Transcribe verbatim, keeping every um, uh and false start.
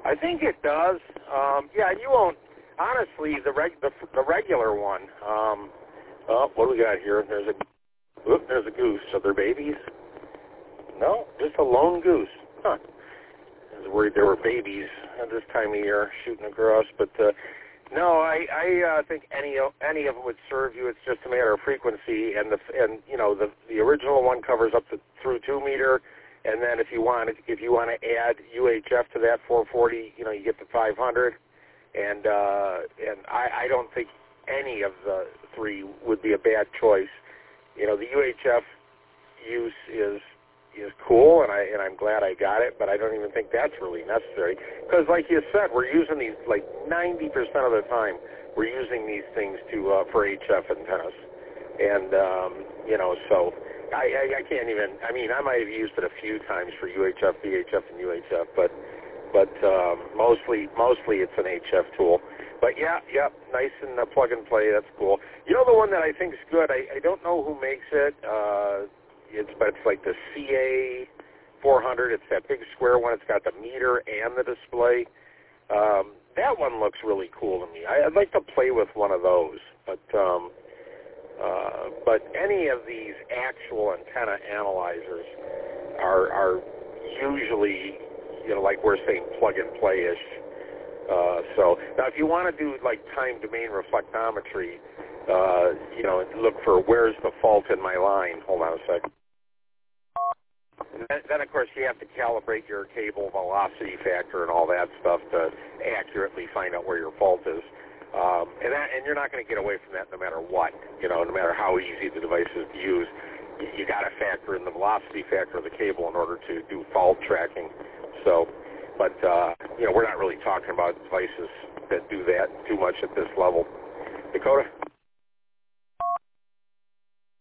I think it does. Um, yeah, you won't. Honestly, the reg, the, the regular one. Um, oh, what do we got here? There's a, oop, there's a goose. Are there babies? No, just a lone goose. Huh. I was worried there were babies at this time of year shooting across, but uh, no, I, I uh, think any any of it would serve you. It's just a matter of frequency, and the and you know the the original one covers up to through two meter, and then if you want if you want to add U H F to that four forty, you know you get the five hundred, and uh, and I, I don't think any of the three would be a bad choice. You know the U H F use is. is cool, and, I, and I'm glad I got it, but I don't even think that's really necessary. Because like you said, we're using these, like ninety percent of the time, we're using these things to uh, for H F antennas. And, um, you know, so I, I, I can't even, I mean, I might have used it a few times for U H F, V H F, and U H F, but but um, mostly mostly it's an H F tool. But yeah, yeah, nice and uh, plug and play, that's cool. You know the one that I think is good, I, I don't know who makes it, uh, It's, but it's like the C A four hundred. It's that big square one. It's got the meter and the display. Um, that one looks really cool to me. I, I'd like to play with one of those. But um, uh, but any of these actual antenna analyzers are are usually, you know, like we're saying, plug and play-ish. Uh, so now, if you want to do like time domain reflectometry, uh, you know, look for where's the fault in my line. Hold on a second. And then, then, of course, you have to calibrate your cable velocity factor and all that stuff to accurately find out where your fault is. Um, and, that, and you're not going to get away from that no matter what, you know, no matter how easy the device is to use. You, you got to factor in the velocity factor of the cable in order to do fault tracking. So, but, uh, you know, we're not really talking about devices that do that too much at this level. Dakota?